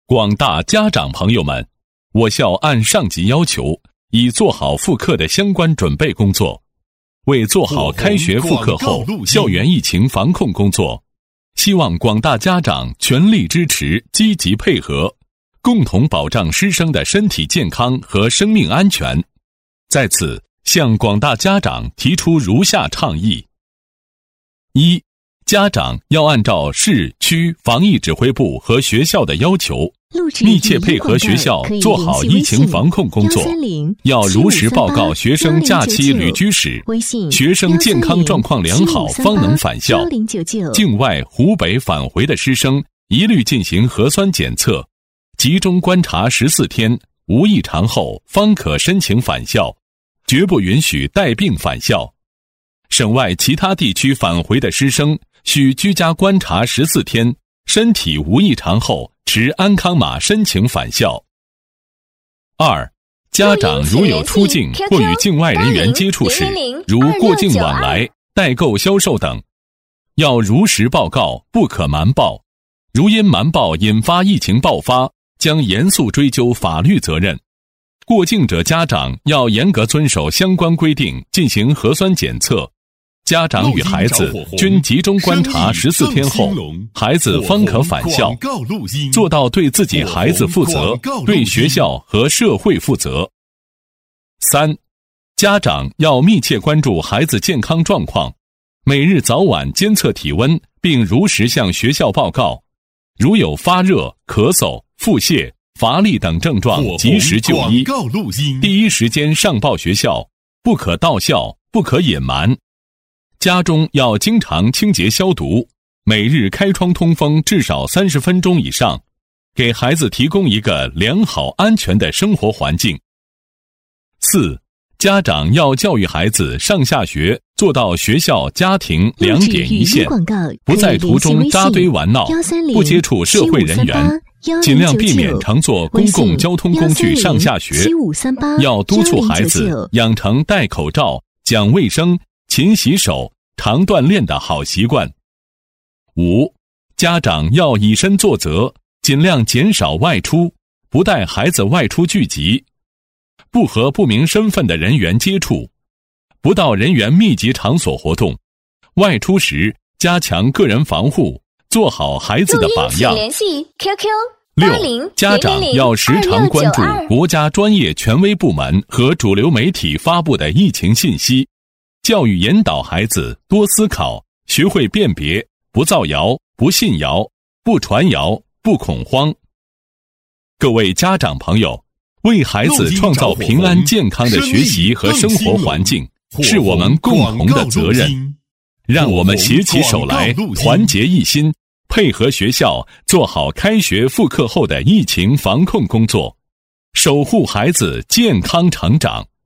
广大家长朋友们，我校按上级要求，已做好复课的相关准备工作。为做好开学复课后校园疫情防控工作，希望广大家长全力支持，积极配合，共同保障师生的身体健康和生命安全。在此向广大家长提出如下倡议：一、家长要按照市区防疫指挥部和学校的要求，密切配合学校做好疫情防控工作，要如实报告学生假期旅居史，学生健康状况良好方能返校。境外湖北返回的师生一律进行核酸检测，集中观察14天，无异常后方可申请返校，绝不允许带病返校。省外其他地区返回的师生需居家观察14天，身体无异常后持安康码申请返校。二、家长如有出境或与境外人员接触时，如过境往来、代购销售等，要如实报告，不可瞒报。如因瞒报引发疫情爆发，将严肃追究法律责任。过境者家长要严格遵守相关规定，进行核酸检测。家长与孩子均集中观察14天后，孩子方可返校，做到对自己孩子负责，对学校和社会负责。三、家长要密切关注孩子健康状况，每日早晚监测体温，并如实向学校报告。如有发热、咳嗽、腹泻、乏力等症状，及时就医，第一时间上报学校，不可到校，不可隐瞒。家中要经常清洁消毒，每日开窗通风至少30分钟以上，给孩子提供一个良好安全的生活环境。四、家长要教育孩子上下学做到学校家庭2点一线，不在途中扎堆玩闹，不接触社会人员，尽量避免乘坐公共交通工具上下学。要督促孩子养成戴口罩、讲卫生、勤洗手、常锻炼的好习惯。五、家长要以身作则，尽量减少外出，不带孩子外出聚集，不和不明身份的人员接触，不到人员密集场所活动。外出时加强个人防护，做好孩子的榜样。 联系 QQ 6、家长要时常关注国家专业权威部门和主流媒体发布的疫情信息，教育引导孩子多思考，学会辨别，不造谣，不信谣，不传谣，不恐慌。各位家长朋友，为孩子创造平安健康的学习和生活环境，是我们共同的责任。让我们携起手来，团结一心，配合学校做好开学复课后的疫情防控工作，守护孩子健康成长。